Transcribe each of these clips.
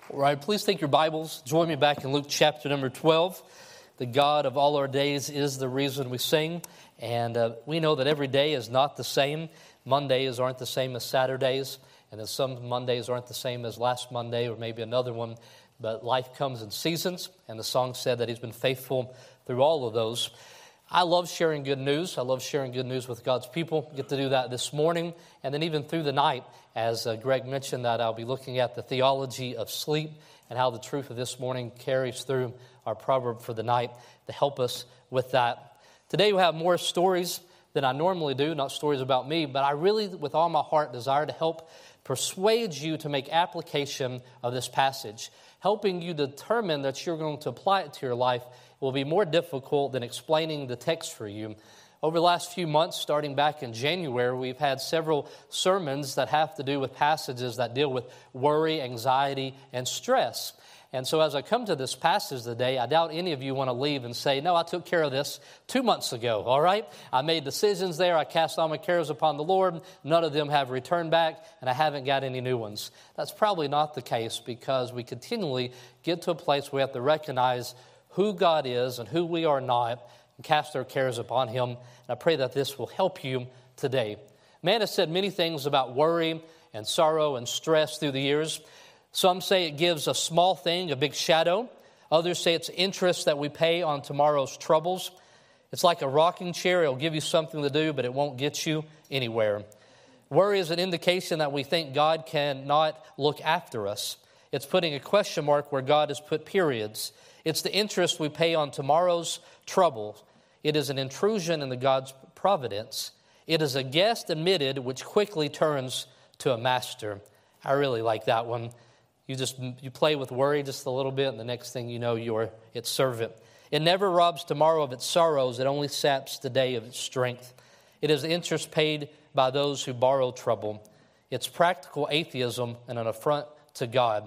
All right, please take your Bibles. Join me back in Luke chapter number 12. The God of all our days is the reason we sing. And we know that every day is not the same. Mondays aren't the same as Saturdays. And then some Mondays aren't the same as last Monday or maybe another one. But life comes in seasons. And the song said that he's been faithful through all of those. I love sharing good news. I love sharing good news with God's people. Get to do that this morning. And then even through the night, as Greg mentioned, that I'll be looking at the theology of sleep and how the truth of this morning carries through our proverb for the night to help us with that. Today we'll have more stories than I normally do, not stories about me, but I really, with all my heart, desire to help persuade you to make application of this passage. Helping you determine that you're going to apply it to your life will be more difficult than explaining the text for you. Over the last few months, starting back in January, we've had several sermons that have to do with passages that deal with worry, anxiety, and stress. And so as I come to this passage today, I doubt any of you want to leave and say, no, I took care of this 2 months ago, all right? I made decisions there. I cast all my cares upon the Lord. None of them have returned back, and I haven't got any new ones. That's probably not the case because we continually get to a place where we have to recognize who God is and who we are not and cast our cares upon Him. And I pray that this will help you today. Man has said many things about worry and sorrow and stress through the years. Some say it gives a small thing a big shadow. Others say it's interest that we pay on tomorrow's troubles. It's like a rocking chair. It'll give you something to do, but it won't get you anywhere. Worry is an indication that we think God cannot look after us. It's putting a question mark where God has put periods. It's the interest we pay on tomorrow's troubles. It is an intrusion into God's providence. It is a guest admitted which quickly turns to a master. I really like that one. You play with worry just a little bit, and the next thing you know, you're its servant. It never robs tomorrow of its sorrows. It only saps the day of its strength. It is the interest paid by those who borrow trouble. It's practical atheism and an affront to God.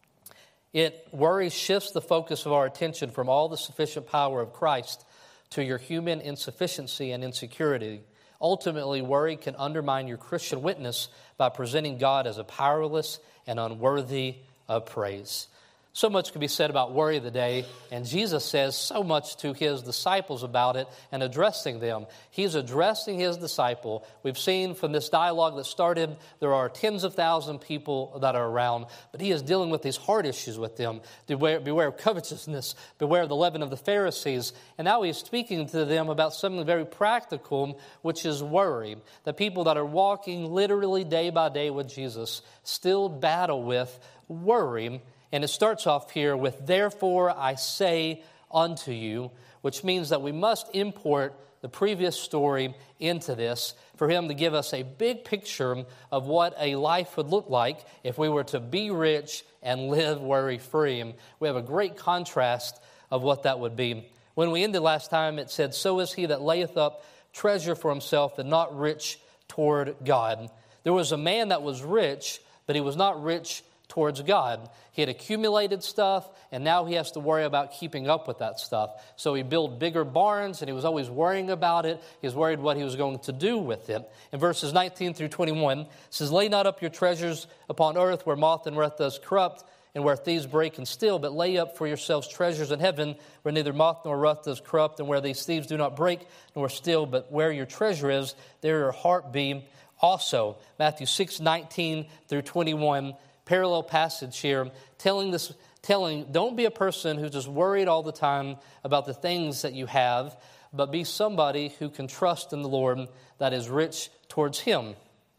Worry shifts the focus of our attention from all the sufficient power of Christ to your human insufficiency and insecurity. Ultimately, worry can undermine your Christian witness by presenting God as a powerless and unworthy of praise. So much can be said about worry today, and Jesus says so much to His disciples about it and addressing them. He's addressing His disciple. We've seen from this dialogue that started, there are tens of thousands of people that are around, but He is dealing with these heart issues with them. Beware of covetousness, beware of the leaven of the Pharisees, and now He's speaking to them about something very practical, which is worry. The people that are walking literally day by day with Jesus still battle with worry. And it starts off here with, therefore I say unto you, which means that we must import the previous story into this for Him to give us a big picture of what a life would look like if we were to be rich and live worry-free. And we have a great contrast of what that would be. When we ended last time, it said, so is he that layeth up treasure for himself and not rich toward God. There was a man that was rich, but he was not rich towards God. He had accumulated stuff, and now he has to worry about keeping up with that stuff. So he built bigger barns, and he was always worrying about it. He was worried what he was going to do with it. In verses 19 through 21, it says, lay not up your treasures upon earth, where moth and rust does corrupt, and where thieves break and steal, but lay up for yourselves treasures in heaven, where neither moth nor rust does corrupt, and where these thieves do not break nor steal, but where your treasure is, there your heart be also. Matthew 6:19 through 21, parallel passage here, telling, don't be a person who's just worried all the time about the things that you have, but be somebody who can trust in the Lord that is rich towards Him.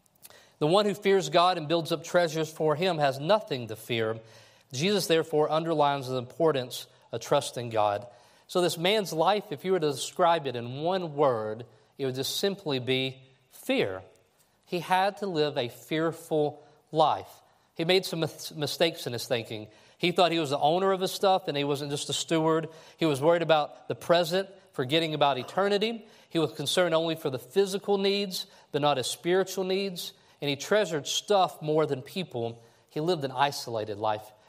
The one who fears God and builds up treasures for Him has nothing to fear. Jesus, therefore, underlines the importance of trusting God. So this man's life, if you were to describe it in one word, it would just simply be fear. He had to live a fearful life. He made some mistakes in his thinking. He thought he was the owner of his stuff and he wasn't just a steward. He was worried about the present, forgetting about eternity. He was concerned only for the physical needs, but not his spiritual needs. And he treasured stuff more than people. He lived an isolated life.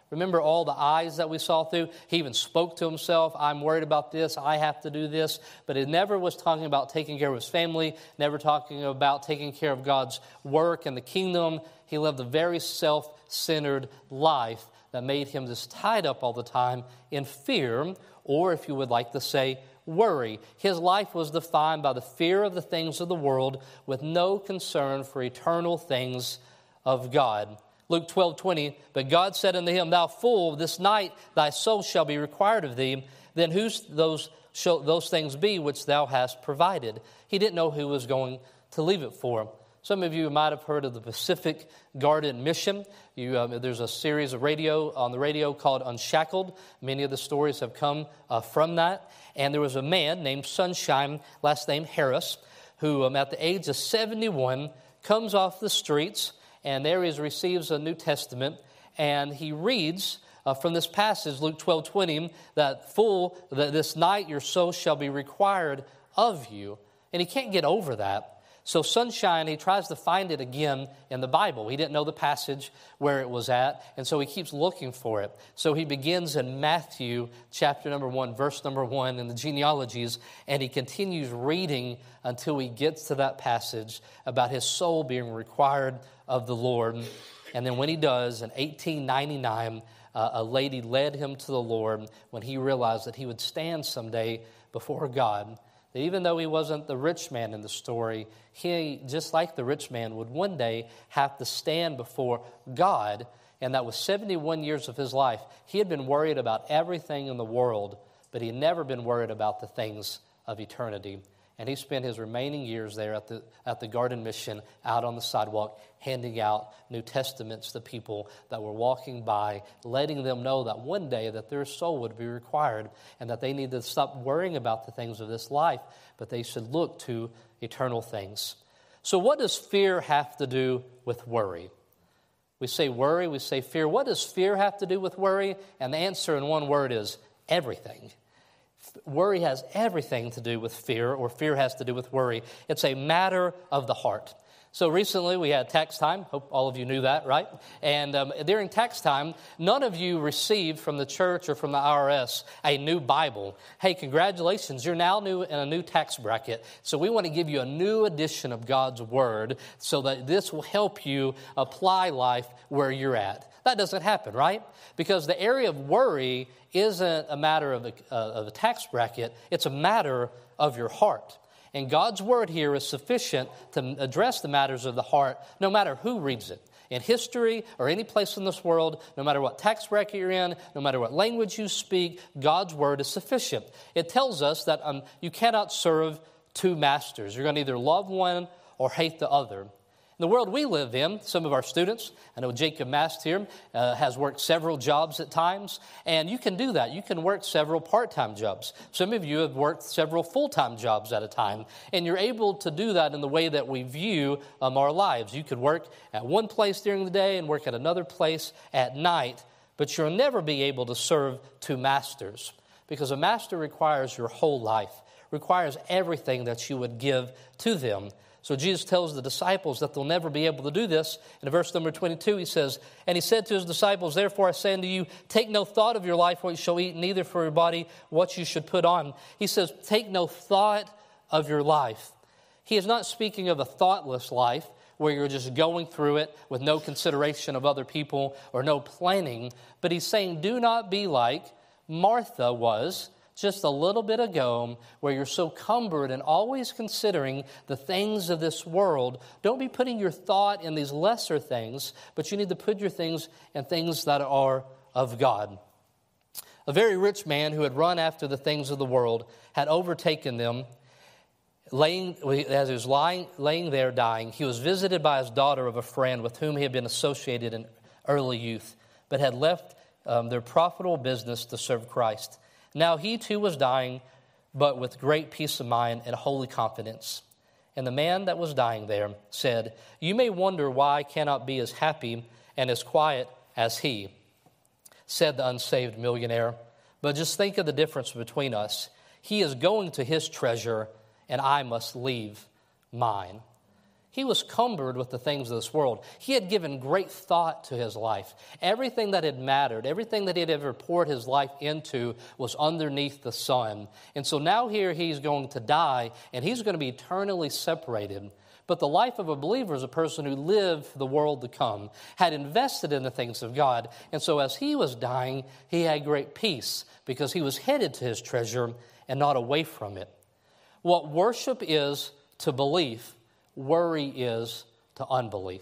Remember all the I's that we saw through? He even spoke to himself, I'm worried about this, I have to do this. But it never was talking about taking care of his family, never talking about taking care of God's work and the kingdom. He lived a very self-centered life that made him just tied up all the time in fear, or if you would like to say, worry. His life was defined by the fear of the things of the world with no concern for eternal things of God. Luke 12:20, but God said unto him, Thou fool, this night thy soul shall be required of thee. Then whose those things be which thou hast provided? He didn't know who was going to leave it for. Some of you might have heard of the Pacific Garden Mission. There's a series of on the radio called Unshackled. Many of the stories have come from that. And there was a man named Sunshine, last name Harris, who at the age of 71 comes off the streets, and there he receives a New Testament, and he reads from this passage, Luke 12:20, that this night your soul shall be required of you. And he can't get over that. So Sunshine, he tries to find it again in the Bible. He didn't know the passage where it was at, and so he keeps looking for it. So he begins in Matthew chapter number 1, verse number 1 in the genealogies, and he continues reading until he gets to that passage about his soul being required of the Lord. And then when he does, in 1899, a lady led him to the Lord when he realized that he would stand someday before God. That even though he wasn't the rich man in the story, he, just like the rich man, would one day have to stand before God. And that was 71 years of his life. He had been worried about everything in the world, but he had never been worried about the things of eternity. And he spent his remaining years there at the Garden Mission, out on the sidewalk, handing out New Testaments to people that were walking by, letting them know that one day that their soul would be required and that they need to stop worrying about the things of this life, but they should look to eternal things. So what does fear have to do with worry? We say worry, we say fear. What does fear have to do with worry? And the answer in one word is everything. Worry has everything to do with fear, or fear has to do with worry. It's a matter of the heart. So recently we had tax time. Hope all of you knew that, right? And during tax time, none of you received from the church or from the IRS a new Bible. Hey, congratulations, you're now new in a new tax bracket. So we want to give you a new edition of God's Word so that this will help you apply life where you're at. That doesn't happen, right? Because the area of worry isn't a matter of a tax bracket. It's a matter of your heart. And God's Word here is sufficient to address the matters of the heart, no matter who reads it. In history or any place in this world, no matter what tax bracket you're in, no matter what language you speak, God's Word is sufficient. It tells us that you cannot serve two masters. You're going to either love one or hate the other. In the world we live in, some of our students, I know Jacob Mast here, has worked several jobs at times, and you can do that. You can work several part-time jobs. Some of you have worked several full-time jobs at a time, and you're able to do that in the way that we view our lives. You could work at one place during the day and work at another place at night, but you'll never be able to serve two masters, because a master requires your whole life, requires everything that you would give to them. So Jesus tells the disciples that they'll never be able to do this. In verse number 22, he says, and he said to his disciples, therefore I say unto you, take no thought of your life what you shall eat, neither for your body what you should put on. He says, take no thought of your life. He is not speaking of a thoughtless life where you're just going through it with no consideration of other people or no planning. But he's saying, do not be like Martha was just a little bit ago, where you're so cumbered and always considering the things of this world. Don't be putting your thought in these lesser things, but you need to put your things in things that are of God. A very rich man who had run after the things of the world had overtaken them. As he was laying there dying, he was visited by his daughter of a friend with whom he had been associated in early youth, but had left their profitable business to serve Christ. Now he too was dying, but with great peace of mind and holy confidence. And the man that was dying there said, you may wonder why I cannot be as happy and as quiet as he. Said the unsaved millionaire, but just think of the difference between us. He is going to his treasure, and I must leave mine. He was cumbered with the things of this world. He had given great thought to his life. Everything that had mattered, everything that he had ever poured his life into was underneath the sun. And so now here he's going to die, and he's going to be eternally separated. But the life of a believer is a person who lived for the world to come, had invested in the things of God. And so as he was dying, he had great peace because he was headed to his treasure and not away from it. What worship is to belief, worry is to unbelief.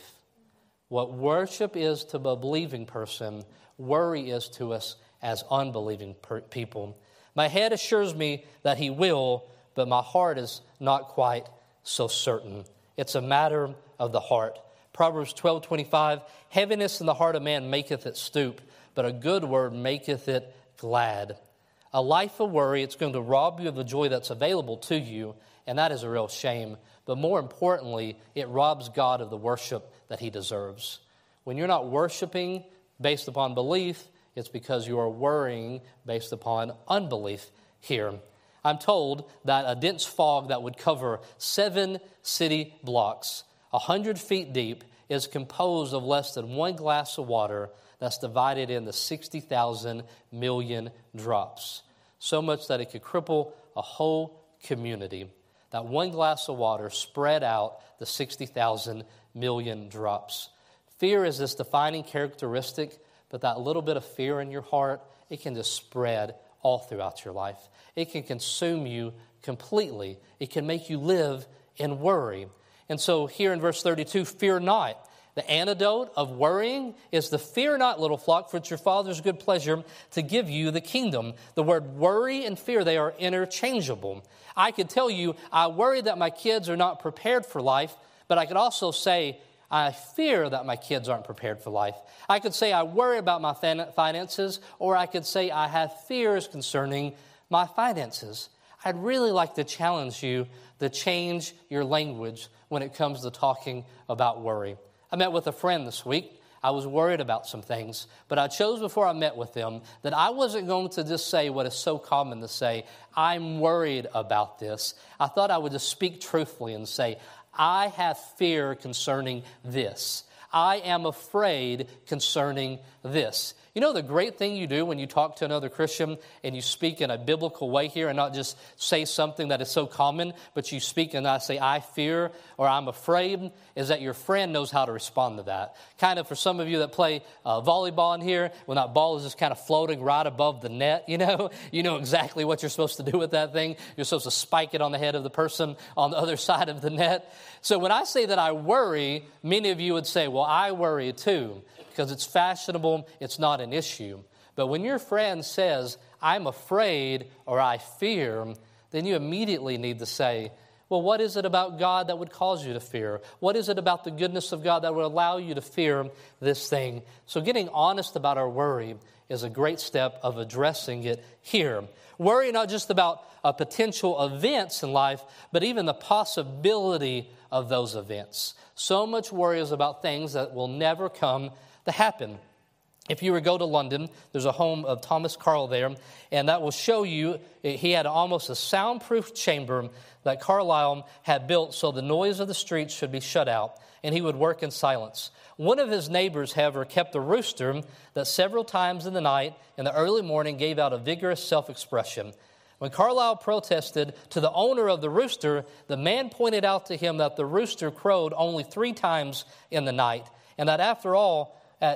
What worship is to a believing person, worry is to us as unbelieving people. My head assures me that he will, but my heart is not quite so certain. It's a matter of the heart. Proverbs 12:25, heaviness in the heart of man maketh it stoop, but a good word maketh it glad. A life of worry, it's going to rob you of the joy that's available to you, and that is a real shame. But more importantly, it robs God of the worship that he deserves. When you're not worshiping based upon belief, it's because you are worrying based upon unbelief here. I'm told that a dense fog that would cover 7 city blocks, 100 feet deep, is composed of less than 1 glass of water that's divided into 60,000 million drops. So much that it could cripple a whole community. That 1 glass of water spread out the 60,000 million drops. Fear is this defining characteristic, but that little bit of fear in your heart, it can just spread all throughout your life. It can consume you completely. It can make you live in worry. And so here in verse 32, fear not. The antidote of worrying is the fear not, little flock, for it's your Father's good pleasure to give you the kingdom. The word worry and fear, they are interchangeable. I could tell you, I worry that my kids are not prepared for life, but I could also say, I fear that my kids aren't prepared for life. I could say I worry about my finances, or I could say I have fears concerning my finances. I'd really like to challenge you to change your language when it comes to talking about worry. I met with a friend this week. I was worried about some things, but I chose before I met with them that I wasn't going to just say what is so common to say, I'm worried about this. I thought I would just speak truthfully and say, I have fear concerning this. I am afraid concerning this. You know the great thing you do when you talk to another Christian and you speak in a biblical way here and not just say something that is so common, but you speak and I say, I fear or I'm afraid, is that your friend knows how to respond to that. Kind of for some of you that play volleyball in here, when that ball is just kind of floating right above the net, you know exactly what you're supposed to do with that thing. You're supposed to spike it on the head of the person on the other side of the net. So when I say that I worry, many of you would say, well, I worry too. Because it's fashionable, it's not an issue. But when your friend says, I'm afraid or I fear, then you immediately need to say, well, what is it about God that would cause you to fear? What is it about the goodness of God that would allow you to fear this thing? So getting honest about our worry is a great step of addressing it here. Worry not just about potential events in life, but even the possibility of those events. So much worry is about things that will never come to happen. If you were to go to London, there's a home of Thomas Carlyle there, and that will show you he had almost a soundproof chamber that Carlyle had built so the noise of the streets should be shut out, and he would work in silence. One of his neighbors, however, kept a rooster that several times in the night in the early morning gave out a vigorous self-expression. When Carlyle protested to the owner of the rooster, the man pointed out to him that the rooster crowed only 3 times in the night, and that after all,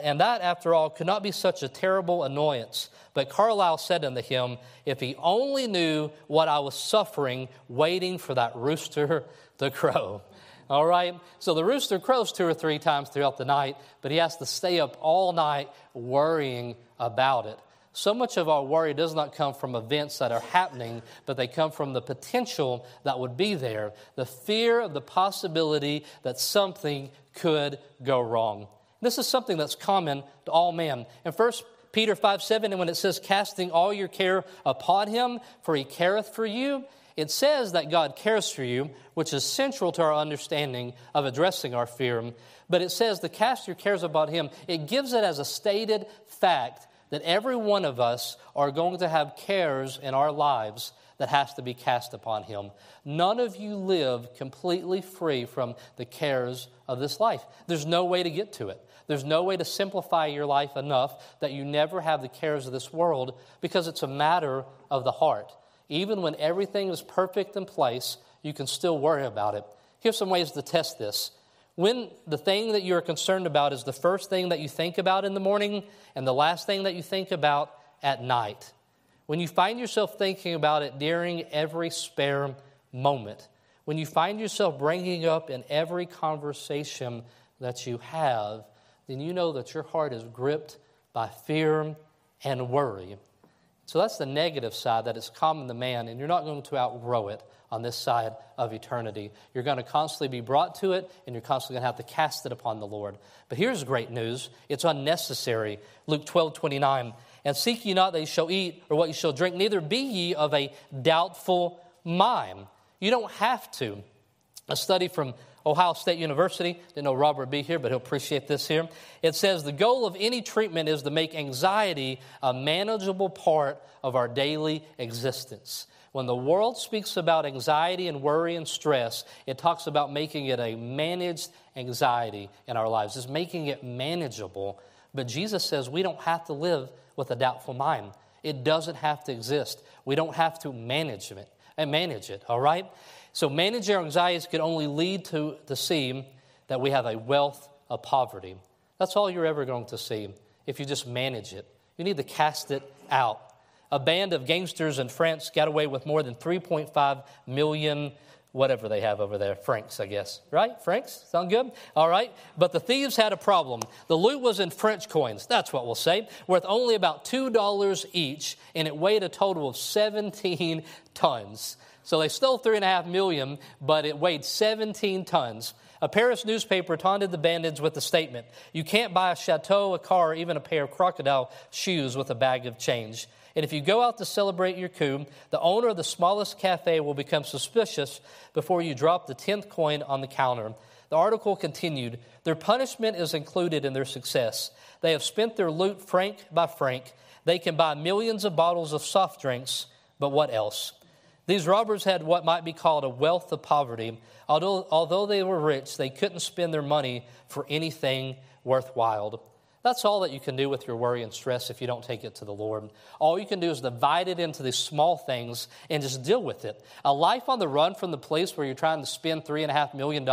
could not be such a terrible annoyance. But Carlyle said unto him, if he only knew what I was suffering waiting for that rooster to crow. All right? So the rooster crows 2 or 3 times throughout the night, but he has to stay up all night worrying about it. So much of our worry does not come from events that are happening, but they come from the potential that would be there, the fear of the possibility that something could go wrong. This is something that's common to all men. In 1 Peter 5:7, and when it says, casting all your care upon him, for he careth for you, it says that God cares for you, which is central to our understanding of addressing our fear. But it says to cast your cares upon him. It gives it as a stated fact that every one of us are going to have cares in our lives that has to be cast upon him. None of you live completely free from the cares of this life. There's no way to get to it. There's no way to simplify your life enough that you never have the cares of this world, because it's a matter of the heart. Even when everything is perfect in place, you can still worry about it. Here's some ways to test this. When the thing that you're concerned about is the first thing that you think about in the morning and the last thing that you think about at night, when you find yourself thinking about it during every spare moment, when you find yourself bringing up in every conversation that you have, then you know that your heart is gripped by fear and worry. So that's the negative side that is common to man, and you're not going to outgrow it on this side of eternity. You're going to constantly be brought to it, and you're constantly going to have to cast it upon the Lord. But here's great news. It's unnecessary. Luke 12:29. And seek ye not that ye shall eat or what ye shall drink, neither be ye of a doubtful mind. You don't have to. A study from Ohio State University, didn't know Robert would be here, but he'll appreciate this here. It says the goal of any treatment is to make anxiety a manageable part of our daily existence. When the world speaks about anxiety and worry and stress, it talks about making it a managed anxiety in our lives. It's making it manageable. But Jesus says we don't have to live with a doubtful mind. It doesn't have to exist. We don't have to manage it, all right? So managing our anxieties can only lead to see that we have a wealth of poverty. That's all you're ever going to see if you just manage it. You need to cast it out. A band of gangsters in France got away with more than 3.5 million, whatever they have over there, francs, I guess. Right? Francs? Sound good? All right. But the thieves had a problem. The loot was in French coins, that's what we'll say, worth only about $2 each, and it weighed a total of 17 tons. So they stole 3.5 million, but it weighed 17 tons. A Paris newspaper taunted the bandits with the statement, "You can't buy a chateau, a car, or even a pair of crocodile shoes with a bag of change. And if you go out to celebrate your coup, the owner of the smallest cafe will become suspicious before you drop the 10th coin on the counter." The article continued, "Their punishment is included in their success. They have spent their loot franc by franc. They can buy millions of bottles of soft drinks, but what else?" These robbers had what might be called a wealth of poverty. Although they were rich, they couldn't spend their money for anything worthwhile. That's all that you can do with your worry and stress if you don't take it to the Lord. All you can do is divide it into these small things and just deal with it. A life on the run from the place where you're trying to spend $3.5 million,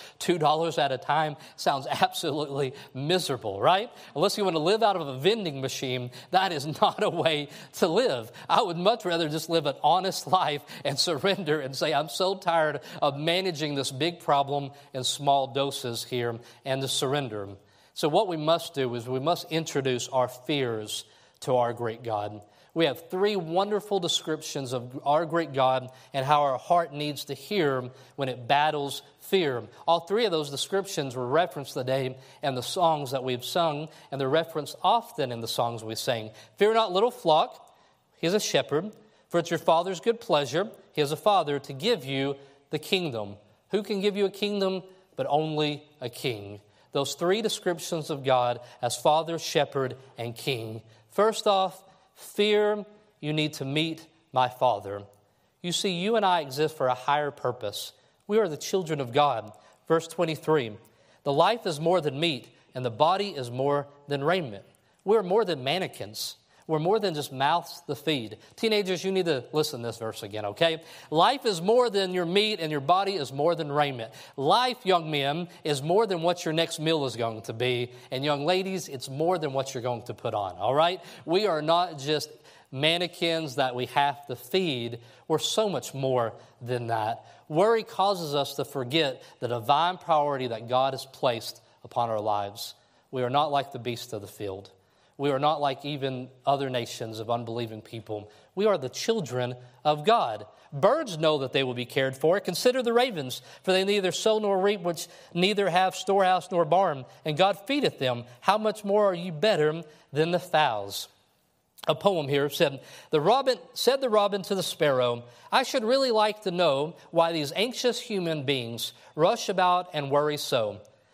$2 at a time, sounds absolutely miserable, right? Unless you want to live out of a vending machine, that is not a way to live. I would much rather just live an honest life and surrender and say, I'm so tired of managing this big problem in small doses here, and to surrender. So what we must do is we must introduce our fears to our great God. We have 3 wonderful descriptions of our great God and how our heart needs to hear when it battles fear. All 3 of those descriptions were referenced today in the songs that we've sung, and they're referenced often in the songs we sing. Fear not, little flock, he is a shepherd, for it's your Father's good pleasure, he is a Father, to give you the kingdom. Who can give you a kingdom but only a king? Those 3 descriptions of God as Father, Shepherd, and King. First off, fear, you need to meet my Father. You see, you and I exist for a higher purpose. We are the children of God. Verse 23, the life is more than meat, and the body is more than raiment. We're more than mannequins. We're more than just mouths to feed. Teenagers, you need to listen to this verse again, okay? Life is more than your meat, and your body is more than raiment. Life, young men, is more than what your next meal is going to be. And young ladies, it's more than what you're going to put on, all right? We are not just mannequins that we have to feed. We're so much more than that. Worry causes us to forget the divine priority that God has placed upon our lives. We are not like the beasts of the field. We are not like even other nations of unbelieving people. We are the children of God. Birds know that they will be cared for. Consider the ravens, for they neither sow nor reap, which neither have storehouse nor barn, and God feedeth them. How much more are you better than the fowls? A poem here said the robin to the sparrow, I should really like to know why these anxious human beings rush about and worry so.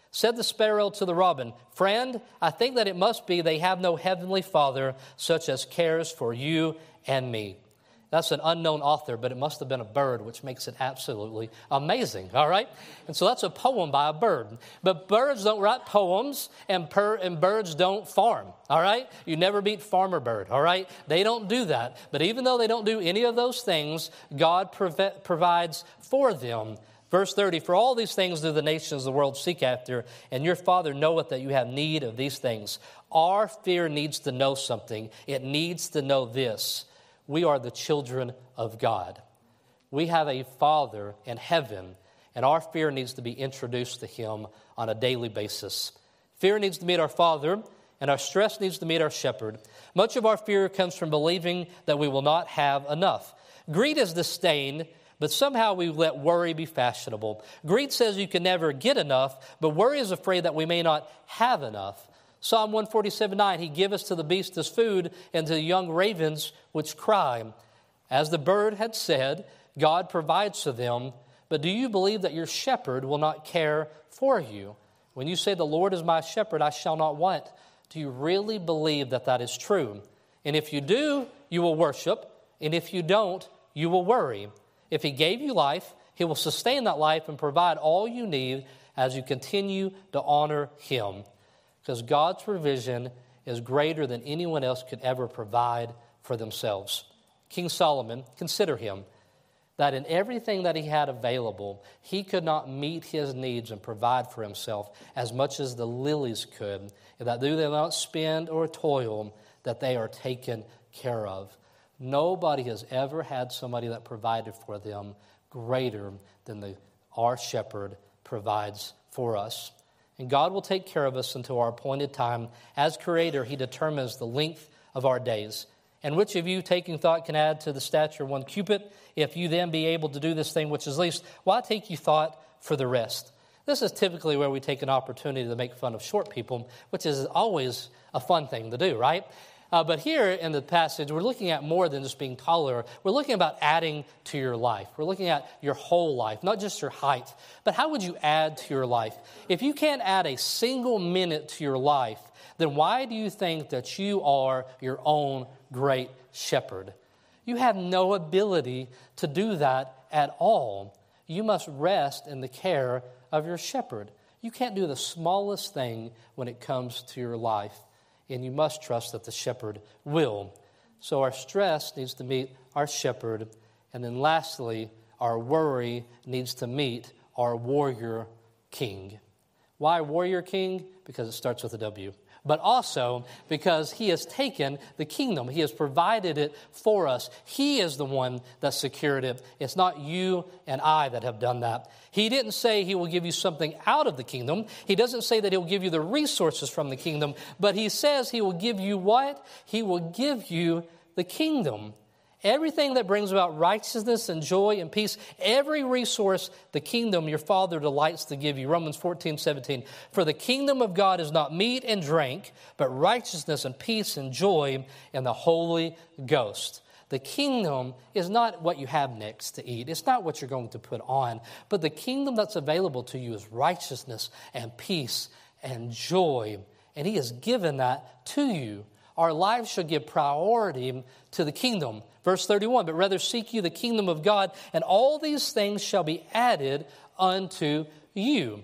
Said the sparrow to the robin, friend, I think that it must be they have no heavenly Father such as cares for you and me. That's an unknown author, but it must have been a bird, which makes it absolutely amazing, all right? And so that's a poem by a bird. But birds don't write poems, and birds don't farm, all right? You never meet Farmer Bird, all right? They don't do that. But even though they don't do any of those things, God provides for them. Verse 30, for all these things do the nations of the world seek after, and your Father knoweth that you have need of these things. Our fear needs to know something. It needs to know this. We are the children of God. We have a Father in heaven, and our fear needs to be introduced to Him on a daily basis. Fear needs to meet our Father, and our stress needs to meet our shepherd. Much of our fear comes from believing that we will not have enough. Greed is disdain, but somehow we let worry be fashionable. Greed says you can never get enough, but worry is afraid that we may not have enough. Psalm 147:9, He giveth to the beast as food, and to the young ravens which cry. As the bird had said, God provides for them, but do you believe that your shepherd will not care for you? When you say, the Lord is my shepherd, I shall not want, do you really believe that that is true? And if you do, you will worship, and if you don't, you will worry. If He gave you life, He will sustain that life and provide all you need as you continue to honor Him. Because God's provision is greater than anyone else could ever provide for themselves. King Solomon, consider him, that in everything that he had available, he could not meet his needs and provide for himself as much as the lilies could, and that though they not spend or toil, that they are taken care of. Nobody has ever had somebody that provided for them greater than our shepherd provides for us. And God will take care of us until our appointed time. As Creator, He determines the length of our days. And which of you, taking thought, can add to the stature 1 cubit? If you then be able to do this thing which is least, why take you thought for the rest? This is typically where we take an opportunity to make fun of short people, which is always a fun thing to do, right? But here in the passage, we're looking at more than just being taller. We're looking about adding to your life. We're looking at your whole life, not just your height. But how would you add to your life? If you can't add a single minute to your life, then why do you think that you are your own great shepherd? You have no ability to do that at all. You must rest in the care of your shepherd. You can't do the smallest thing when it comes to your life. And you must trust that the shepherd will. So our stress needs to meet our shepherd. And then lastly, our worry needs to meet our warrior king. Why warrior king? Because it starts with a W. But also because He has taken the kingdom. He has provided it for us. He is the one that secured it. It's not you and I that have done that. He didn't say He will give you something out of the kingdom. He doesn't say that He'll give you the resources from the kingdom. But He says He will give you what? He will give you the kingdom. Everything that brings about righteousness and joy and peace, every resource, the kingdom your Father delights to give you. Romans 14:17. For the kingdom of God is not meat and drink, but righteousness and peace and joy in the Holy Ghost. The kingdom is not what you have next to eat. It's not what you're going to put on. But the kingdom that's available to you is righteousness and peace and joy. And He has given that to you. Our lives should give priority to the kingdom. Verse 31, but rather seek you the kingdom of God, and all these things shall be added unto you.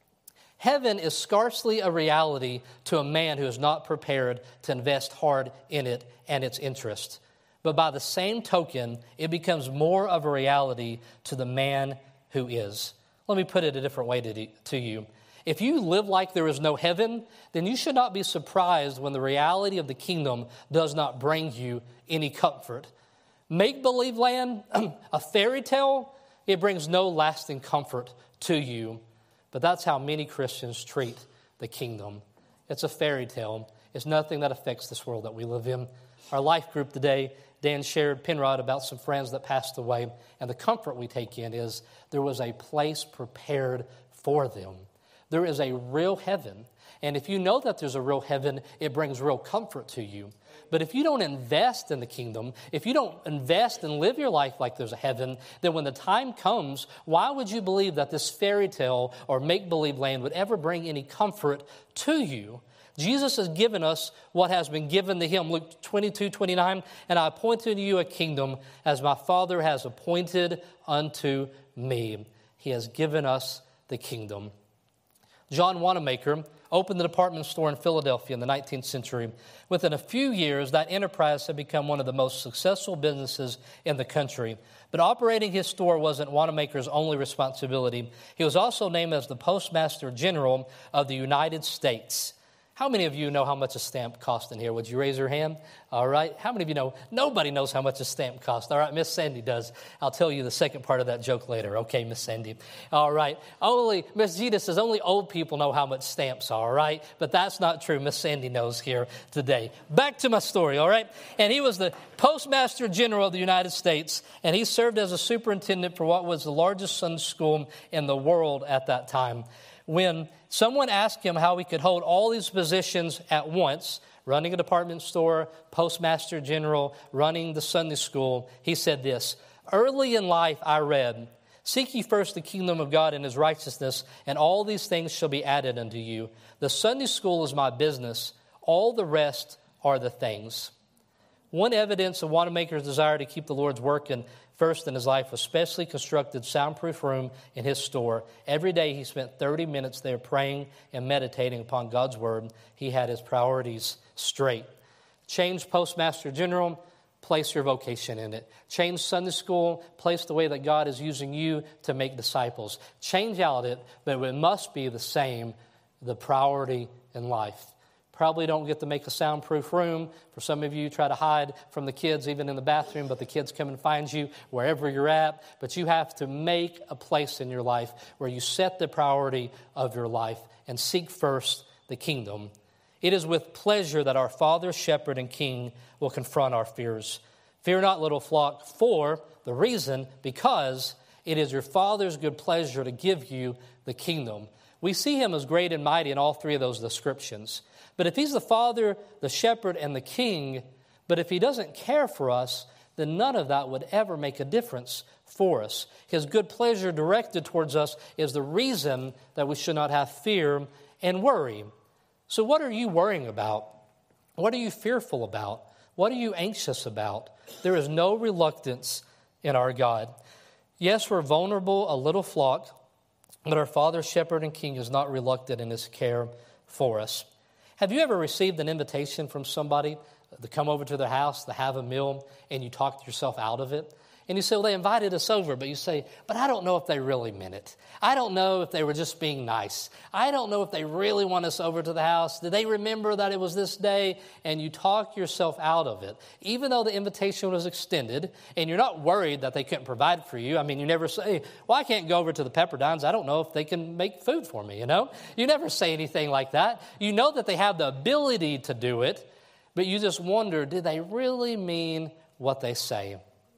Heaven is scarcely a reality to a man who is not prepared to invest hard in it and its interest. But by the same token, it becomes more of a reality to the man who is. Let me put it a different way to you. If you live like there is no heaven, then you should not be surprised when the reality of the kingdom does not bring you any comfort. Make-believe land, a fairy tale, it brings no lasting comfort to you. But that's how many Christians treat the kingdom. It's a fairy tale. It's nothing that affects this world that we live in. Our life group today, Dan shared Penrod about some friends that passed away. And the comfort we take in is there was a place prepared for them. There is a real heaven. And if you know that there's a real heaven, it brings real comfort to you. But if you don't invest in the kingdom, if you don't invest and live your life like there's a heaven, then when the time comes, why would you believe that this fairy tale or make-believe land would ever bring any comfort to you? Jesus has given us what has been given to him. Luke 22:29, and I appoint unto you a kingdom as my Father has appointed unto me. He has given us the kingdom. John Wanamaker opened a department store in Philadelphia in the 19th century. Within a few years, that enterprise had become one of the most successful businesses in the country. But operating his store wasn't Wanamaker's only responsibility. He was also named as the Postmaster General of the United States. How many of you know how much a stamp costs in here? Would you raise your hand? All right. How many of you know? Nobody knows how much a stamp costs. All right. Miss Sandy does. I'll tell you the second part of that joke later. Okay, Miss Sandy. All right. Miss Gita says only old people know how much stamps are, all right? But that's not true. Miss Sandy knows here today. Back to my story, all right? And he was the Postmaster General of the United States, and he served as a superintendent for what was the largest Sunday school in the world at that time. When someone asked him how he could hold all these positions at once, running a department store, postmaster general, running the Sunday school, he said this: "Early in life I read, 'Seek ye first the kingdom of God and his righteousness, and all these things shall be added unto you.' The Sunday school is my business. All the rest are the things." One evidence of Wanamaker's desire to keep the Lord's work first in his life was specially constructed soundproof room in his store. Every day he spent 30 minutes there praying and meditating upon God's word. He had his priorities straight. Change Postmaster General, place your vocation in it. Change Sunday school, place the way that God is using you to make disciples. Change out it, but it must be the same, the priority in life. Probably don't get to make a soundproof room. For some of you, try to hide from the kids, even in the bathroom, but the kids come and find you wherever you're at. But you have to make a place in your life where you set the priority of your life and seek first the kingdom. It is with pleasure that our Father, Shepherd, and King will confront our fears. Fear not, little flock, for the reason, because it is your Father's good pleasure to give you the kingdom. We see him as great and mighty in all three of those descriptions. But if he's the Father, the Shepherd, and the King, but if he doesn't care for us, then none of that would ever make a difference for us. His good pleasure directed towards us is the reason that we should not have fear and worry. So what are you worrying about? What are you fearful about? What are you anxious about? There is no reluctance in our God. Yes, we're vulnerable, a little flock, but our Father, Shepherd, and King is not reluctant in his care for us. Have you ever received an invitation from somebody to come over to their house to have a meal, and you talked yourself out of it? And you say, well, they invited us over, but you say, but I don't know if they really meant it. I don't know if they were just being nice. I don't know if they really want us over to the house. Did they remember that it was this day? And you talk yourself out of it. Even though the invitation was extended, and you're not worried that they couldn't provide for you. I mean, you never say, well, I can't go over to the Pepperdines. I don't know if they can make food for me, you know? You never say anything like that. You know that they have the ability to do it, but you just wonder, did they really mean what they say?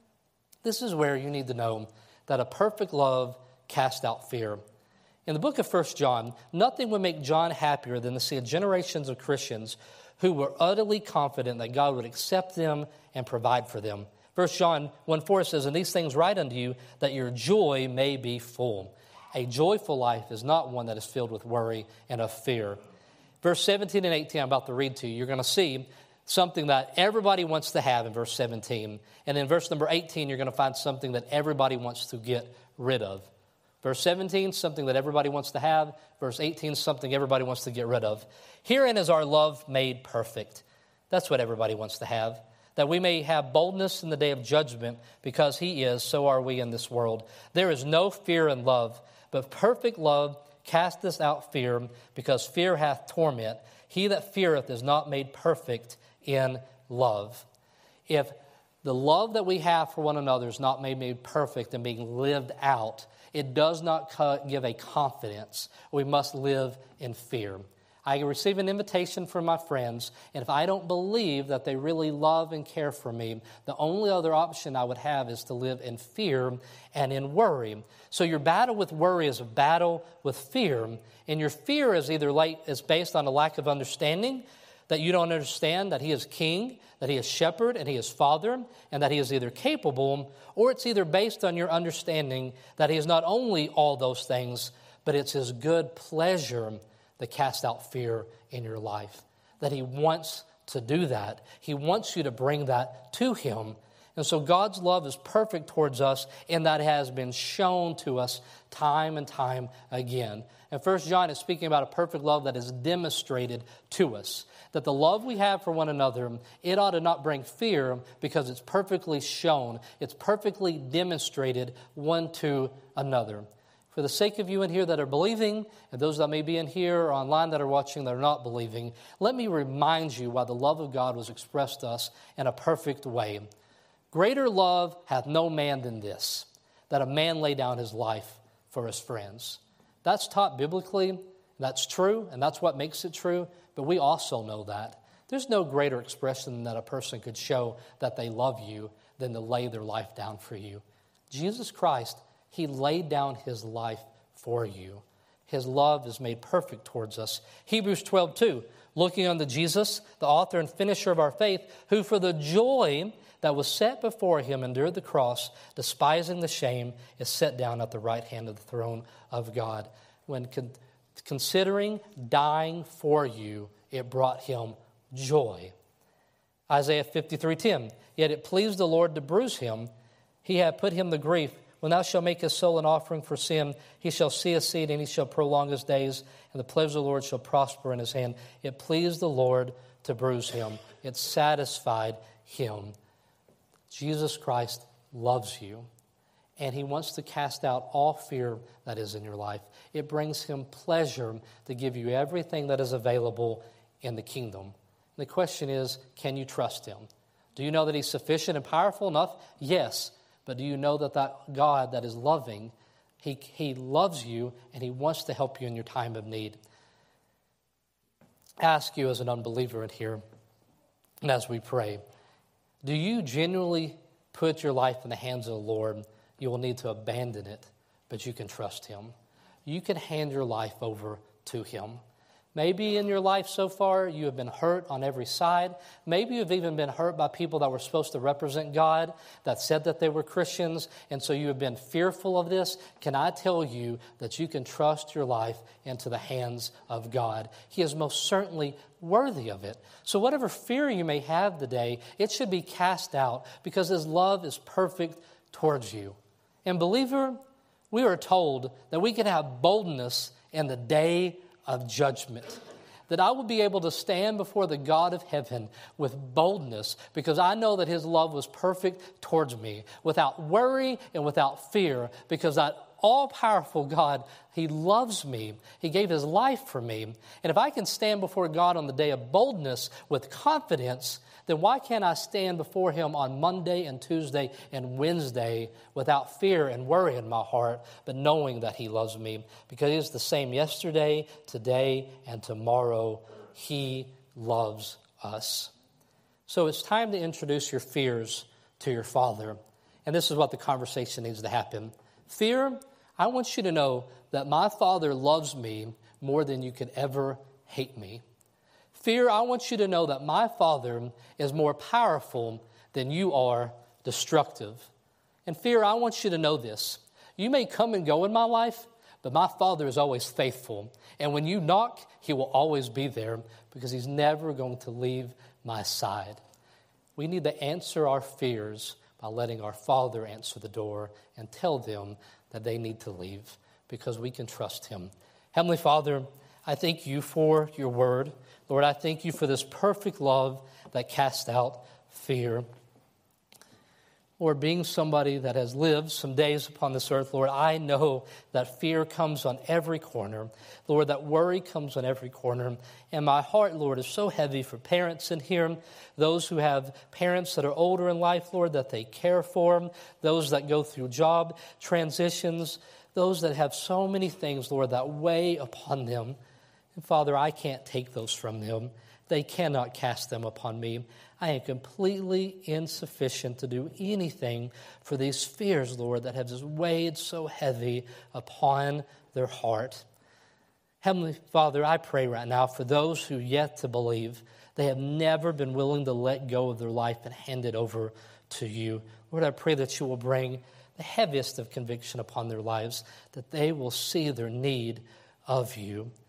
This is where you need to know that a perfect love casts out fear. In the book of 1 John, nothing would make John happier than to see generations of Christians who were utterly confident that God would accept them and provide for them. 1 John 1:4 says, "And these things write unto you, that your joy may be full." A joyful life is not one that is filled with worry and of fear. Verse 17 and 18, I'm about to read to you. You're going to see something that everybody wants to have in verse 17. And in verse number 18, you're going to find something that everybody wants to get rid of. Verse 17, something that everybody wants to have. Verse 18, something everybody wants to get rid of. Herein is our love made perfect. That's what everybody wants to have. That we may have boldness in the day of judgment, because he is, so are we in this world. There is no fear in love, but perfect love casteth out fear, because fear hath torment. He that feareth is not made perfect in love. If the love that we have for one another is not made perfect and being lived out, it does not give a confidence. We must live in fear. I receive an invitation from my friends, and if I don't believe that they really love and care for me, the only other option I would have is to live in fear and in worry. So your battle with worry is a battle with fear, and your fear is is based on a lack of understanding, that you don't understand that He is King, that He is Shepherd, and He is Father, and that He is either capable, or it's either based on your understanding that He is not only all those things, but it's His good pleasure that casts out fear in your life, that He wants to do that. He wants you to bring that to Him. And so God's love is perfect towards us, and that has been shown to us time and time again. And 1 John is speaking about a perfect love that is demonstrated to us. That the love we have for one another, it ought to not bring fear because it's perfectly shown. It's perfectly demonstrated one to another. For the sake of you in here that are believing, and those that may be in here or online that are watching that are not believing, let me remind you why the love of God was expressed to us in a perfect way. Greater love hath no man than this, that a man lay down his life for his friends. That's taught biblically, that's true, and that's what makes it true, but we also know that. There's no greater expression that a person could show that they love you than to lay their life down for you. Jesus Christ, He laid down His life for you. His love is made perfect towards us. Hebrews 12:2, looking unto Jesus, the author and finisher of our faith, who for the joy that was set before Him endured the cross, despising the shame, is set down at the right hand of the throne of God. When considering dying for you, it brought Him joy. Isaiah 53:10, yet it pleased the Lord to bruise Him. He hath put Him to grief. When thou shalt make his soul an offering for sin, he shall see his seed, and he shall prolong his days, and the pleasure of the Lord shall prosper in his hand. It pleased the Lord to bruise him. It satisfied him. Jesus Christ loves you, and He wants to cast out all fear that is in your life. It brings Him pleasure to give you everything that is available in the kingdom. The question is, can you trust Him? Do you know that He's sufficient and powerful enough? Yes. But do you know that God that is loving, He loves you, and He wants to help you in your time of need? I ask you as an unbeliever in here, and as we pray, do you genuinely put your life in the hands of the Lord? You will need to abandon it, but you can trust Him. You can hand your life over to Him. Maybe in your life so far you have been hurt on every side. Maybe you've even been hurt by people that were supposed to represent God, that said that they were Christians, and so you have been fearful of this. Can I tell you that you can trust your life into the hands of God? He is most certainly worthy of it. So whatever fear you may have today, it should be cast out because His love is perfect towards you. And believer, we are told that we can have boldness in the day of judgment, that I will be able to stand before the God of heaven with boldness because I know that His love was perfect towards me, without worry and without fear, because that all-powerful God, He loves me. He gave His life for me. And if I can stand before God on the day of boldness with confidence, then why can't I stand before Him on Monday and Tuesday and Wednesday without fear and worry in my heart, but knowing that He loves me? Because He is the same yesterday, today, and tomorrow. He loves us. So it's time to introduce your fears to your Father. And this is what the conversation needs to happen. Fear, I want you to know that my Father loves me more than you could ever hate me. Fear, I want you to know that my Father is more powerful than you are destructive. And fear, I want you to know this. You may come and go in my life, but my Father is always faithful. And when you knock, He will always be there because He's never going to leave my side. We need to answer our fears by letting our Father answer the door and tell them that they need to leave because we can trust Him. Heavenly Father, I thank You for Your word. Lord, I thank You for this perfect love that casts out fear. Lord, being somebody that has lived some days upon this earth, Lord, I know that fear comes on every corner. Lord, that worry comes on every corner. And my heart, Lord, is so heavy for parents in here, those who have parents that are older in life, Lord, that they care for, those that go through job transitions, those that have so many things, Lord, that weigh upon them. And Father, I can't take those from them. They cannot cast them upon me. I am completely insufficient to do anything for these fears, Lord, that have just weighed so heavy upon their heart. Heavenly Father, I pray right now for those who yet to believe. They have never been willing to let go of their life and hand it over to you. Lord, I pray that you will bring the heaviest of conviction upon their lives, that they will see their need of you.